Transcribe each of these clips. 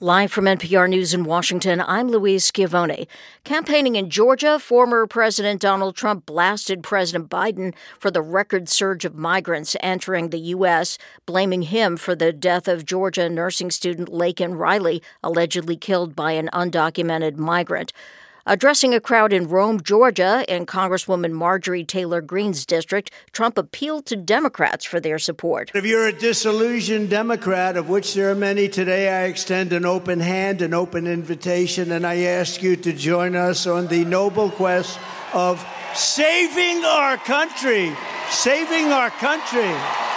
Live from NPR News in Washington, I'm Louise Schiavone. Campaigning in Georgia, former President Donald Trump blasted President Biden for the record surge of migrants entering the U.S., blaming him for the death of Georgia nursing student Laken Riley, allegedly killed by an undocumented migrant. Addressing a crowd in Rome, Georgia, in Congresswoman Marjorie Taylor Greene's district, Trump appealed to Democrats for their support. If you're a disillusioned Democrat, of which there are many today, I extend an open hand, an open invitation, and I ask you to join us on the noble quest of saving our country. Saving our country.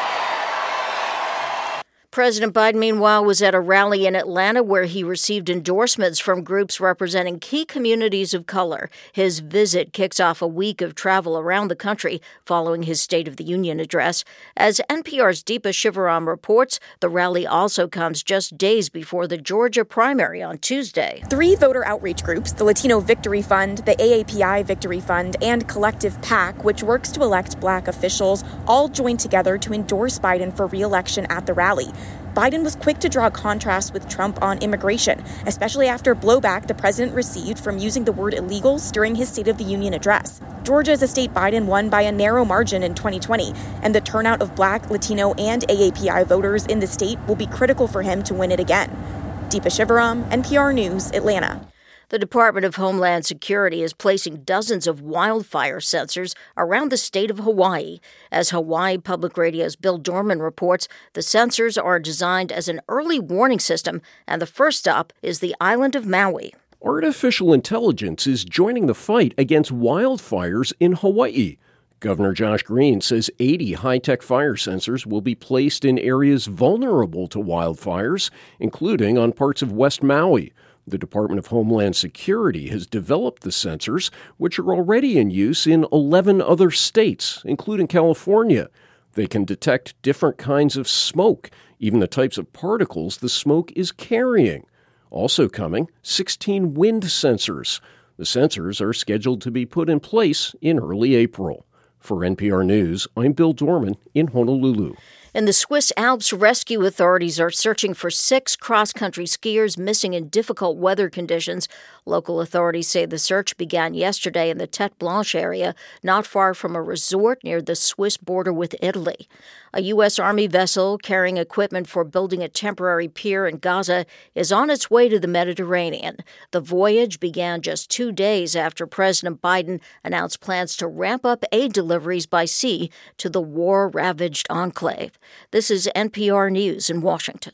President Biden, meanwhile, was at a rally in Atlanta where he received endorsements from groups representing key communities of color. His visit kicks off a week of travel around the country following his State of the Union address. As NPR's Deepa Shivaram reports, the rally also comes just days before the Georgia primary on Tuesday. 3 voter outreach groups, the Latino Victory Fund, the AAPI Victory Fund, and Collective PAC, which works to elect black officials, all joined together to endorse Biden for re-election at the rally. Biden was quick to draw contrast with Trump on immigration, especially after blowback the president received from using the word illegals during his State of the Union address. Georgia is a state Biden won by a narrow margin in 2020, and the turnout of black, Latino, and AAPI voters in the state will be critical for him to win it again. Deepa Shivaram, NPR News, Atlanta. The Department of Homeland Security is placing dozens of wildfire sensors around the state of Hawaii. As Hawaii Public Radio's Bill Dorman reports, the sensors are designed as an early warning system, and the first stop is the island of Maui. Artificial intelligence is joining the fight against wildfires in Hawaii. Governor Josh Green says 80 high-tech fire sensors will be placed in areas vulnerable to wildfires, including on parts of West Maui. The Department of Homeland Security has developed the sensors, which are already in use in 11 other states, including California. They can detect different kinds of smoke, even the types of particles the smoke is carrying. Also coming, 16 wind sensors. The sensors are scheduled to be put in place in early April. For NPR News, I'm Bill Dorman in Honolulu. In the Swiss Alps, rescue authorities are searching for 6 cross-country skiers missing in difficult weather conditions. Local authorities say the search began yesterday in the Tête Blanche area, not far from a resort near the Swiss border with Italy. A U.S. Army vessel carrying equipment for building a temporary pier in Gaza is on its way to the Mediterranean. The voyage began just 2 days after President Biden announced plans to ramp up aid deliveries by sea to the war-ravaged enclave. This is NPR News in Washington.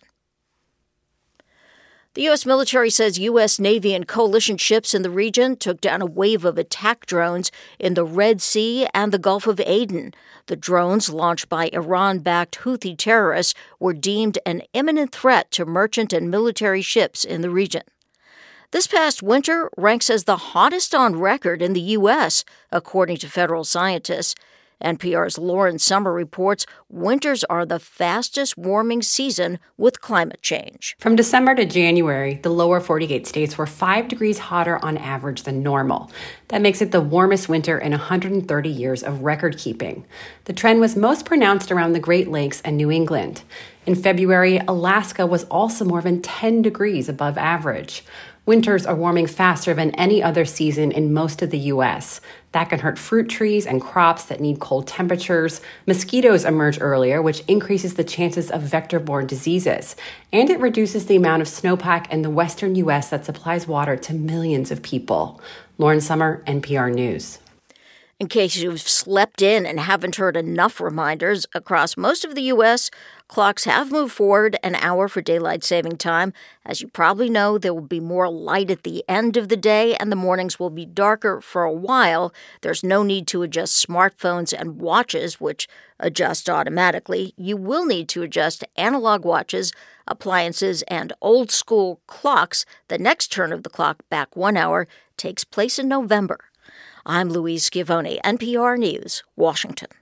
The U.S. military says U.S. Navy and coalition ships in the region took down a wave of attack drones in the Red Sea and the Gulf of Aden. The drones, launched by Iran-backed Houthi terrorists, were deemed an imminent threat to merchant and military ships in the region. This past winter ranks as the hottest on record in the U.S., according to federal scientists. NPR's Lauren Sommer reports winters are the fastest warming season with climate change. From December to January, the lower 48 states were 5 degrees hotter on average than normal. That makes it the warmest winter in 130 years of record keeping. The trend was most pronounced around the Great Lakes and New England. In February, Alaska was also more than 10 degrees above average. Winters are warming faster than any other season in most of the U.S. That can hurt fruit trees and crops that need cold temperatures. Mosquitoes emerge earlier, which increases the chances of vector-borne diseases. And it reduces the amount of snowpack in the western U.S. that supplies water to millions of people. Lauren Sommer, NPR News. In case you've slept in and haven't heard enough reminders, across most of the U.S., clocks have moved forward an hour for daylight saving time. As you probably know, there will be more light at the end of the day, and the mornings will be darker for a while. There's no need to adjust smartphones and watches, which adjust automatically. You will need to adjust analog watches, appliances, and old-school clocks. The next turn of the clock back 1 hour takes place in November. I'm Louise Schiavone, NPR News, Washington.